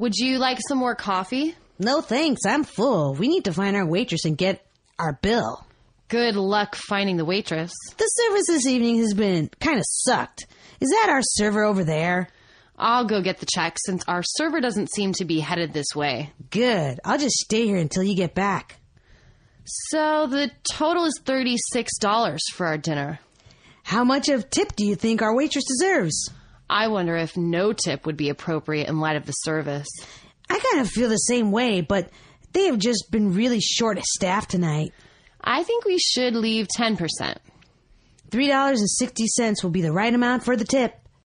Would you like some more coffee? No thanks, I'm full. We need to find our waitress and get our bill. Good luck finding the waitress. The service this evening has been kind of sucked. Is that our server over there? I'll go get the check since our server doesn't seem to be headed this way. Good. I'll just stay here until you get back. So the total is $36 for our dinner. How much of tip do you think our waitress deserves? I wonder if no tip would be appropriate in light of the service. I kind of feel the same way, but they have just been really short of staff tonight. I think we should leave 10%. $3.60 will be the right amount for the tip.